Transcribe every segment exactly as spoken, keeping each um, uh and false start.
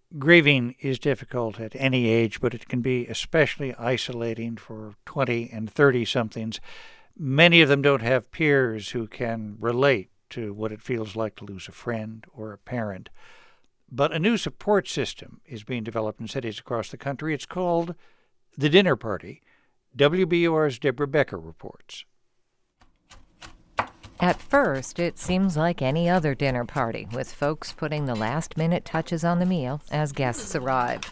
Grieving is difficult at any age, but it can be especially isolating for twenty and thirty-somethings. Many of them don't have peers who can relate to what it feels like to lose a friend or a parent. But a new support system is being developed in cities across the country. It's called The Dinner Party. W B U R's Deborah Becker reports. At first, it seems like any other dinner party, with folks putting the last-minute touches on the meal as guests arrive.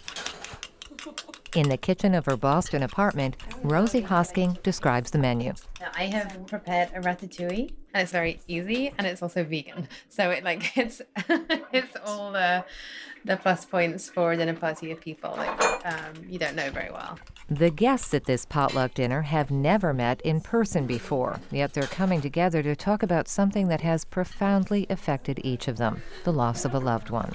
In the kitchen of her Boston apartment, Rosie Hosking describes the menu. I have prepared a ratatouille, and it's very easy, and it's also vegan. So it like it's it's all the the plus points for a dinner party of people like um, you don't know very well. The guests at this potluck dinner have never met in person before, yet they're coming together to talk about something that has profoundly affected each of them, the loss of a loved one.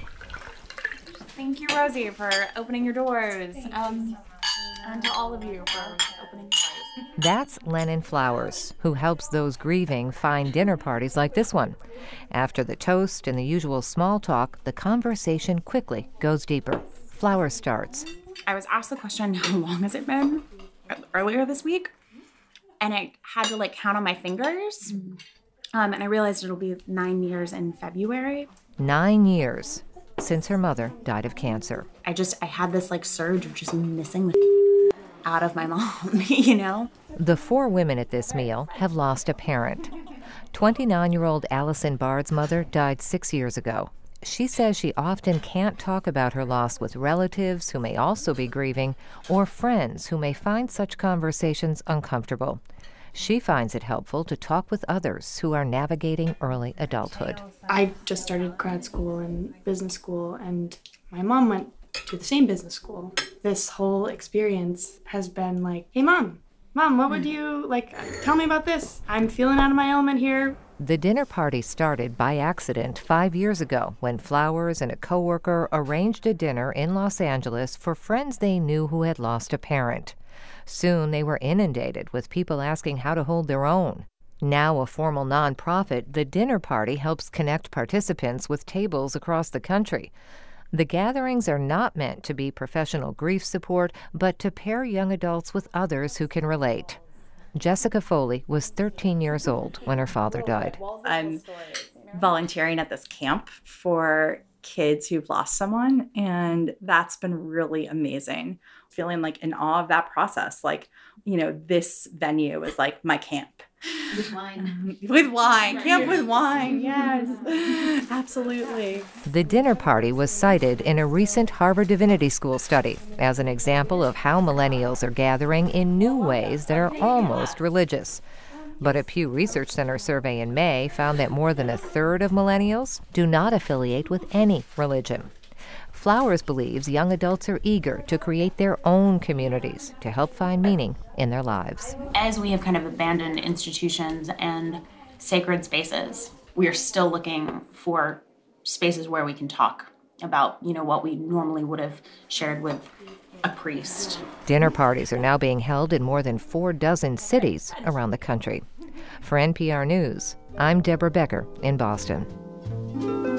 Thank you, Rosie, for opening your doors, um, and to all of you for opening doors. That's Lennon Flowers, who helps those grieving find dinner parties like this one. After the toast and the usual small talk, the conversation quickly goes deeper. Flowers starts. I was asked the question, how long has it been, earlier this week? And I had to, like, count on my fingers. Um, and I realized it'll be nine years in February. Nine years since her mother died of cancer. I just, I had this, like, surge of just missing the out of my mom, you know? The four women at this meal have lost a parent. twenty-nine-year-old Allison Bard's mother died six years ago. She says she often can't talk about her loss with relatives who may also be grieving or friends who may find such conversations uncomfortable. She finds it helpful to talk with others who are navigating early adulthood. I just started grad school and business school, and my mom went to the same business school. This whole experience has been like, hey, Mom, Mom, what would you, like, tell me about this? I'm feeling out of my element here. The dinner party started by accident five years ago when Flowers and a coworker arranged a dinner in Los Angeles for friends they knew who had lost a parent. Soon they were inundated with people asking how to hold their own. Now a formal nonprofit, the dinner party helps connect participants with tables across the country. The gatherings are not meant to be professional grief support, but to pair young adults with others who can relate. Jessica Foley was thirteen years old when her father died. I'm volunteering at this camp for kids who've lost someone, and that's been really amazing. Feeling like in awe of that process. Like, you know, this venue is like my camp. With wine. With wine. Camp with wine, yes. Absolutely. The dinner party was cited in a recent Harvard Divinity School study as an example of how millennials are gathering in new ways that are almost religious. But a Pew Research Center survey in May found that more than a third of millennials do not affiliate with any religion. Flowers believes young adults are eager to create their own communities to help find meaning in their lives. As we have kind of abandoned institutions and sacred spaces, we are still looking for spaces where we can talk about, you know, what we normally would have shared with a priest. Dinner parties are now being held in more than four dozen cities around the country. For N P R News, I'm Deborah Becker in Boston.